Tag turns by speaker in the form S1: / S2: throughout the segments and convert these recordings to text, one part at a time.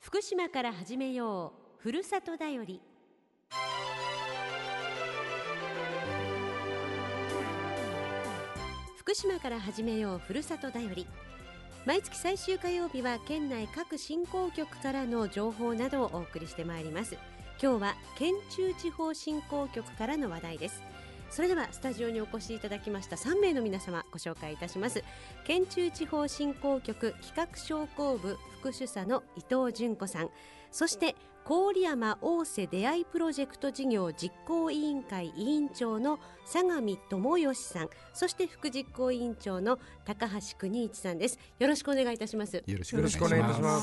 S1: 福島から始めようふるさとだより。福島から始めようふるさとだより。毎月最終火曜日は県内各振興局からの情報などをお送りしてまいります。今日は県中地方振興局からの話題です。それではスタジオにお越しいただきました3名の皆様ご紹介いたします。県中地方振興局企画商工部副主査の伊藤純子さん、そして郡山大瀬出会いプロジェクト事業実行委員会委員長の相模智義さん、そして副実行委員長の高橋邦一さんです。よろしくお願いいたします。
S2: よろしくお願いいたします。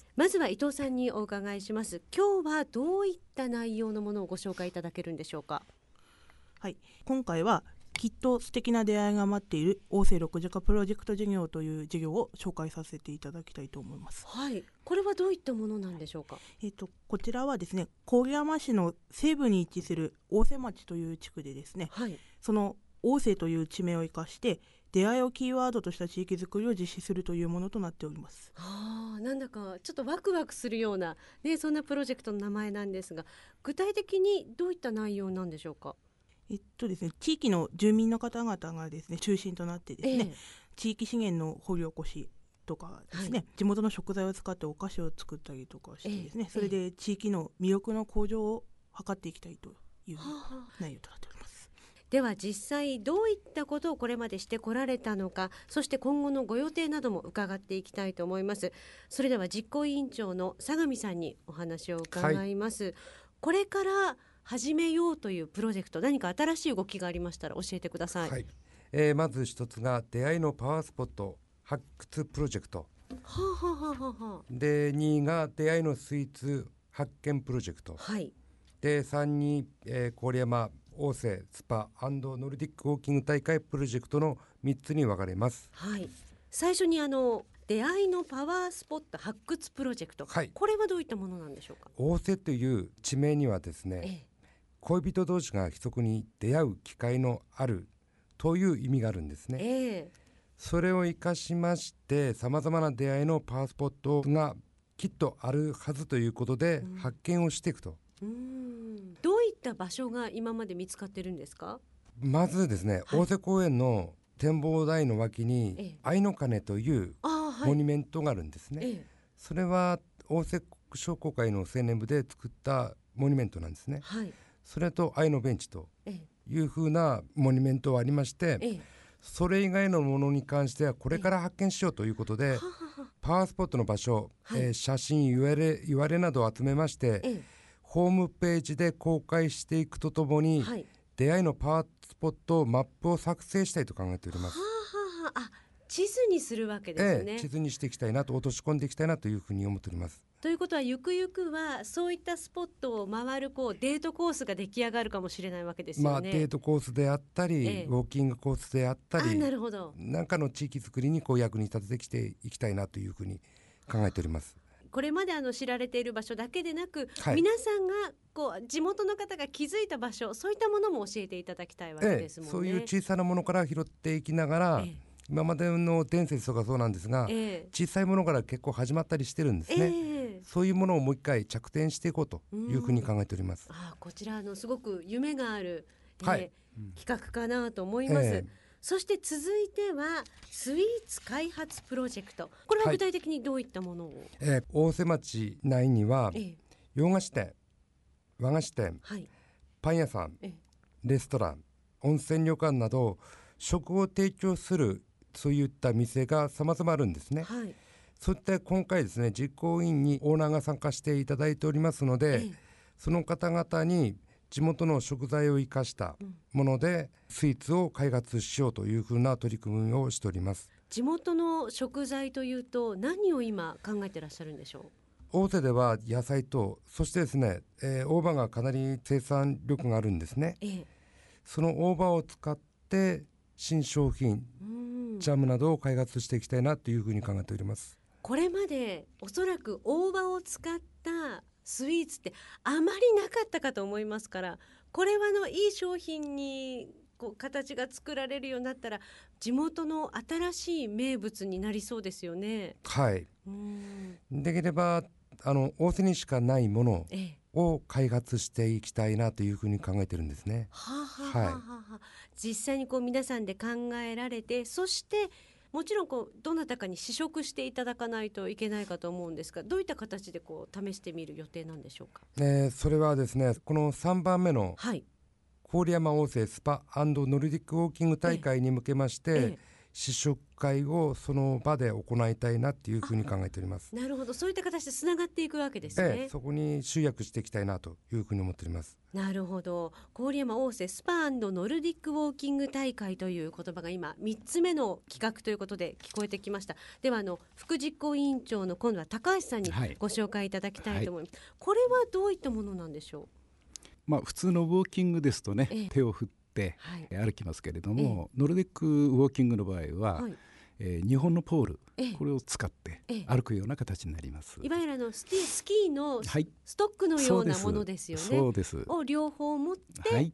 S1: まずは伊藤さんにお伺いします。今日はどういった内容のものをご紹介いただけるんでしょうか。
S3: はい、今回はきっと素敵な出会いが待っている大瀬六時化プロジェクト事業という事業を紹介させていただきたいと思います。
S1: はい、これはどういったものなんでしょうか。
S3: こちらはですね、郡山市の西部に位置する大瀬町という地区でですね、
S1: はい、
S3: その大瀬という地名を生かして出会いをキーワードとした地域づくりを実施するというものとなっております。
S1: なんだかちょっとワクワクするような、そんなプロジェクトの名前なんですが、具体的にどういった内容なんでしょうか。
S3: ですね、地域の住民の方々がですね中心となってですね、地域資源の掘り起こしとかですね、地元の食材を使ってお菓子を作ったりとかしてですね、それで地域の魅力の向上を図っていきたいという内容となっております。
S1: では実際どういったことをこれまでしてこられたのか、そして今後のご予定なども伺っていきたいと思います。それでは実行委員長の相模さんにお話を伺います。これから始めようというプロジェクト、何か新しい動きがありましたら教えてください。
S2: まず一つが出会いのパワースポット発掘プロジェクト、で2位が出会いのスイーツ発見プロジェクト、で3に、郡山大瀬スパ&ノルディックウォーキング大会プロジェクトの3つに分かれます。
S1: 最初に出会いのパワースポット発掘プロジェクト、これはどういったものなんでしょうか。
S2: 大瀬という地名にはですね、恋人同士が密かに出会う機会のあるという意味があるんですね。それを生かしましてさまざまな出会いのパワースポットがきっとあるはずということで発見をしていくと。
S1: どういった場所が今まで見つかってるんですか。
S2: まずですね、大瀬公園の展望台の脇に愛の鐘というモニュメントがあるんですね。それは大瀬商工会の青年部で作ったモニュメントなんですね。それと愛のベンチというふうなモニュメントはありまして、それ以外のものに関してはこれから発見しようということで、パワースポットの場所、写真言われなどを集めまして、ホームページで公開していくとともに、出会いのパワースポットマップを作成したいと考えております。
S1: 地図にするわけですね。
S2: 地図にしていきたいなと、落とし込んでいきたいなというふうに思っております。
S1: ということはゆくゆくはそういったスポットを回るデートコースが出来上がるかもしれないわけですよね。
S2: デートコースであったり、ウォーキングコースであったり、なんかの地域づくりに役に立ててきていきたいなというふうに考えております。
S1: これまで知られている場所だけでなく、皆さんが地元の方が気づいた場所、そういったものも教えていただきたいわけですもんね。
S2: そういう小さなものから拾っていきながら、今までの伝説とかそうなんですが、小さいものから結構始まったりしてるんですね。そういうものをもう一回着点していこうというふうに考えております。
S1: こちらすごく夢がある、企画かなと思います。そして続いてはスイーツ開発プロジェクト、これは具体的にどういったものを。
S2: 大瀬町内には、洋菓子店、和菓子店、パン屋さん、レストラン、温泉旅館など食を提供するそういった店が様々あるんですね。そういった今回ですね、実行委員にオーナーが参加していただいておりますので、その方々に地元の食材を生かしたものでスイーツを開発しようというふうな取り組みをしております。
S1: 地元の食材というと何を今考えてらっしゃるんでしょう。
S2: 大瀬では野菜と、そしてですね、大葉がかなり生産力があるんですね。その大葉を使って新商品、ジャムなどを開発していきたいなというふうに考えております。
S1: これまでおそらく大葉を使ったスイーツってあまりなかったかと思いますから、これはいい商品に形が作られるようになったら地元の新しい名物になりそうですよね。
S2: できれば大瀬にしかないものを開発していきたいなというふうに考えてるんですね。
S1: 実際に皆さんで考えられて、そしてもちろんどなたかに試食していただかないといけないかと思うんですが、どういった形で試してみる予定なんでしょうか。
S2: それはですね、この3番目の郡山大瀬スパ&ノルディックウォーキング大会に向けまして、試食会をその場で行いたいなっていうふうに考えております。
S1: なるほど、そういった形でつながっていくわけですね。
S2: そこに集約していきたいなというふうに思っております。
S1: なるほど。郡山大瀬スパ&ノルディックウォーキング大会という言葉が今3つ目の企画ということで聞こえてきました。では副実行委員長の今度は高橋さんにご紹介いただきたいと思います。これはどういったものなんでしょ
S4: う。普通のウォーキングですとね、手を振って歩きますけれども、ノルディックウォーキングの場合は、日本のポール、これを使って歩くような形になります。
S1: いわゆるスキーのストックのようなものですよね。
S4: そうです。
S1: を両方持って、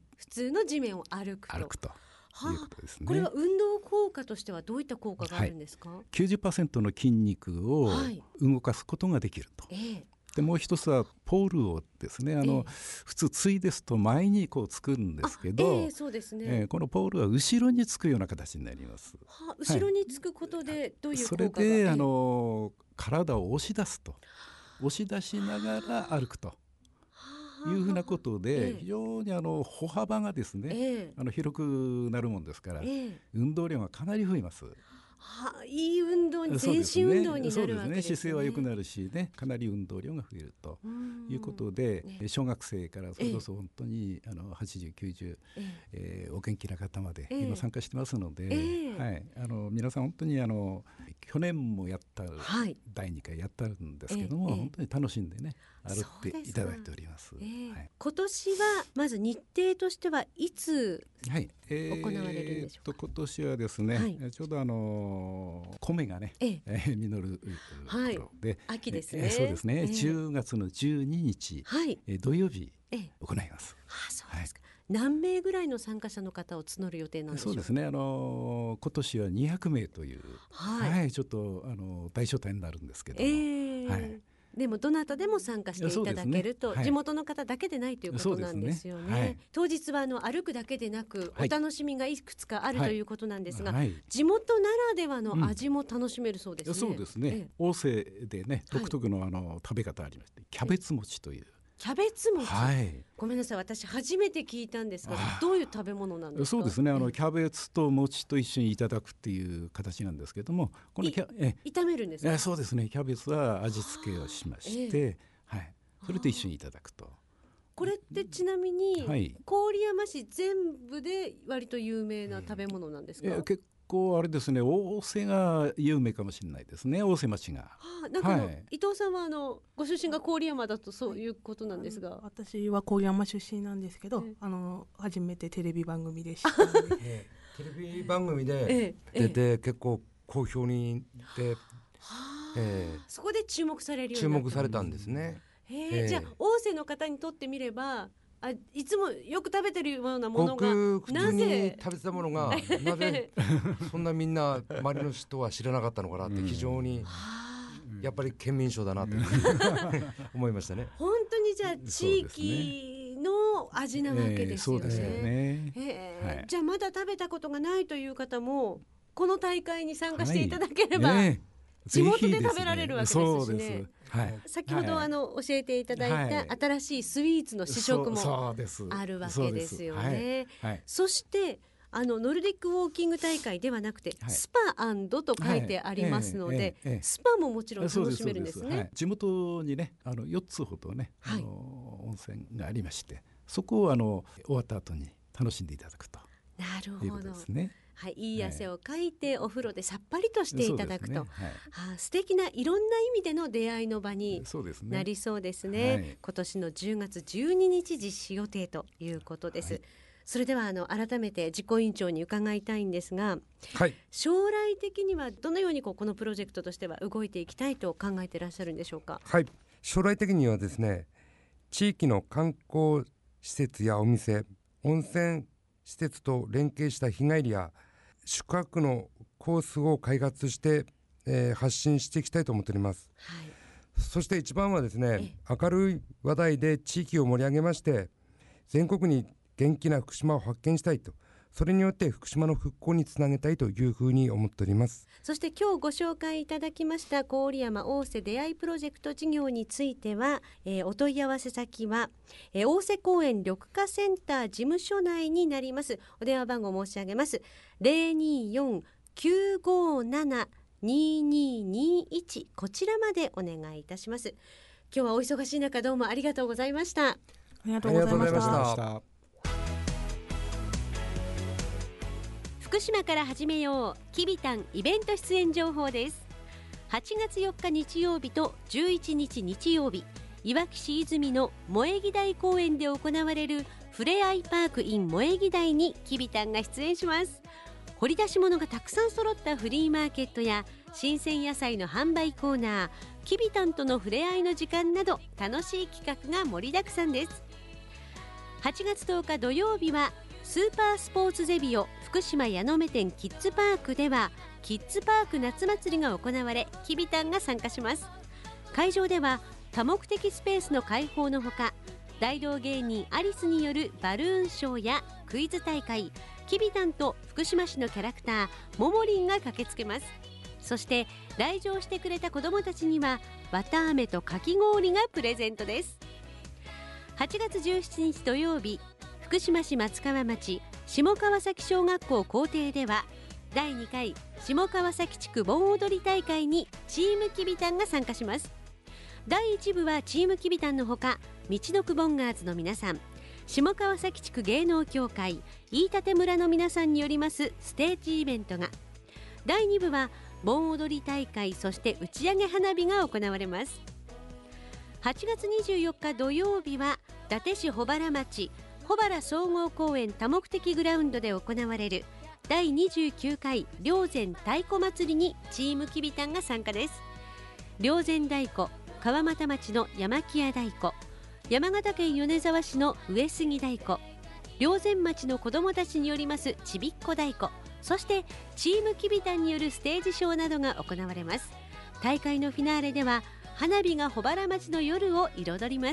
S1: 普通の地面を歩くということですね。これは運動効果としてはどういった効果があるんですか。
S4: 90% の筋肉を動かすことができると。でもう一つはポールをですね、普通対ですと前につくんですけど、
S1: そうですね、
S4: このポールは後ろにつくような形になります。
S1: 後ろにつくことでどういう効果が。
S4: それで体を押し出すと、押し出しながら歩くというふうなことで、非常に歩幅がですね、広くなるもんですから、運動量がかなり増えます。
S1: いい運動に、全身運動になるわけですね。
S4: 姿勢は良くなるしね、かなり運動量が増えるということで、小学生からそれこそ本当に80、90、お元気な方まで今参加してますので、皆さん本当に去年もやった、第2回やったんですけども、本当に楽しんでね歩っていただいております。
S1: 今年はまず日程としてはいつ行われるんでしょうか。
S4: 今年はですね、ちょうど米がね、実る頃で、
S1: 秋ですね。
S4: そうですね、10月の12日、土曜日行います。
S1: そうですか。何名ぐらいの参加者の方を募る予定なんでしょうか。
S4: そうですね、今年は200名という、ちょっと大所帯になるんですけども、
S1: でもどなたでも参加していただけると、地元の方だけでないということなんですよね。当日は歩くだけでなく、お楽しみがいくつかあるということなんですが、地元ならではの味も楽しめるそうですね。
S4: そうですね、大瀬でね、独特の食べ方ありまして、キャベツ餅という。
S1: キャベツ餅、ごめんなさい、私初めて聞いたんですが、どういう食べ物なんですか。
S4: そうですね、キャベツと餅と一緒にいただくっていう形なんですけども、この
S1: 炒めるんですか。
S4: そうですね、キャベツは味付けをしまして、それと一緒にいただくと。
S1: これってちなみに、郡山市全部で割と有名な食べ物なんですか。
S4: 結構あれですね、大瀬が有名かもしれないですね、大瀬町が。
S1: なんか伊藤さんはご出身が郡山だとそういうことなんですが。
S3: 私は郡山出身なんですけど、初めてテレビ番組で知ったので
S2: テレビ番組で出て結構好評にで、
S1: そこで注目されるよう
S2: 注
S1: になった。
S2: 目されたんですね。
S1: じゃあ大瀬の方にとってみれば、いつもよく食べてるようなものが
S2: 普通に食べてたものがなぜそんなみんな周りの人は知らなかったのかなって、非常にやっぱり県民賞だなと思いましたね。
S1: 本当にじゃあ地域の味なわけですよね。じゃあまだ食べたことがないという方もこの大会に参加していただければ、地元で食べられるわけですしね。先ほど教えていただいた新しいスイーツの試食もあるわけですよね。そしてノルディックウォーキング大会ではなくて、スパ&と書いてありますので、スパももちろん楽しめるんですね。
S4: 地元にね4つほどね温泉がありまして、そこを終わった後に楽しんでいただくということですね。
S1: いい汗をかいてお風呂でさっぱりとしていただくと、素敵ないろんな意味での出会いの場になりそうですね。今年の10月12日実施予定ということです。それでは改めて実行委員長に伺いたいんですが、将来的にはどのようにこのプロジェクトとしては動いていきたいと考えていらっしゃるんでしょうか。
S2: 将来的にはですね、地域の観光施設やお店、温泉施設と連携した日帰りや宿泊のコースを開発して、発信していきたいと思っております。 そして一番はですね、明るい話題で地域を盛り上げまして全国に元気な福島を発見したいと、それによって福島の復興につなげたいというふうに思っております。
S1: そして今日ご紹介いただきました郡山大瀬出会いプロジェクト事業については、お問い合わせ先は、大瀬公園緑化センター事務所内になります。お電話番号申し上げます。 024-957-2221 こちらまでお願いいたします。今日はお忙しい中どうもありがとうございました。
S3: ありがとうございました。
S1: 福島から始めようきびたんイベント出演情報です。8月4日日曜日と11日日曜日、いわき市泉の萌木台公園で行われるふれあいパーク in 萌木台にきびたんが出演します。掘り出し物がたくさん揃ったフリーマーケットや新鮮野菜の販売コーナー、きびたんとのふれあいの時間など楽しい企画が盛りだくさんです。8月10日土曜日はスーパースポーツゼビオ福島矢野目店キッズパークではキッズパーク夏祭りが行われ、きびたんが参加します。会場では多目的スペースの開放のほか、大道芸人アリスによるバルーンショーやクイズ大会、きびたんと福島市のキャラクターももりんが駆けつけます。そして来場してくれた子どもたちには綿あめとかき氷がプレゼントです。8月17日土曜日、福島市松川町下川崎小学校校庭では第2回下川崎地区盆踊り大会にチームきびたんが参加します。第1部はチームきびたんのほか、道のくボンガーズの皆さん、下川崎地区芸能協会飯舘村の皆さんによりますステージイベントが、第2部は盆踊り大会、そして打ち上げ花火が行われます。8月24日土曜日は伊達市保原町保原総合公園多目的グラウンドで行われる第29回霊山太鼓祭りにチームきびたんが参加です。霊山太鼓、川俣町の山木屋太鼓、山形県米沢市の上杉太鼓、霊山町の子どもたちによりますちびっこ太鼓、そしてチームきびたんによるステージショーなどが行われます。大会のフィナーレでは花火が保原町の夜を彩ります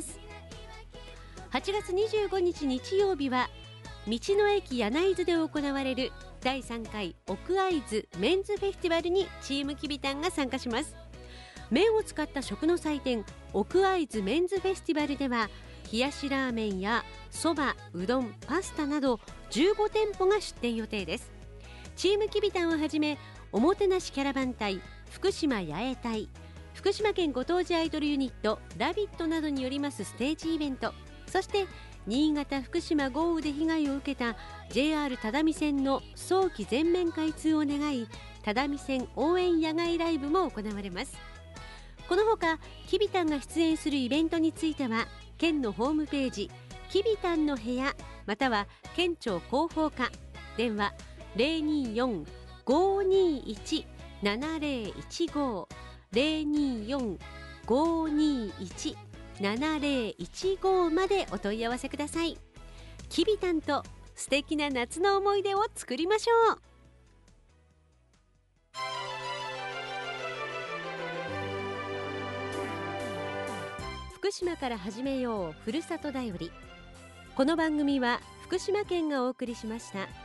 S1: 。8月25日日曜日は道の駅柳津で行われる第3回奥会津メンズフェスティバルにチームきびたんが参加します。麺を使った食の祭典奥会津メンズフェスティバルでは冷やしラーメンやそば、うどん、パスタなど15店舗が出店予定です。チームきびたんをはじめおもてなしキャラバン隊、福島八重隊、福島県ご当地アイドルユニットラビットなどによりますステージイベント、そして新潟・福島豪雨で被害を受けた JR 只見線の早期全面開通を願い、只見線応援野外ライブも行われます。このほかきびたんが出演するイベントについては県のホームページきびたんの部屋または県庁広報課、電話 024-521-7015 024-521-7015までお問い合わせください。きびたんと素敵な夏の思い出を作りましょう。福島から始めようふるさとだより。この番組は福島県がお送りしました。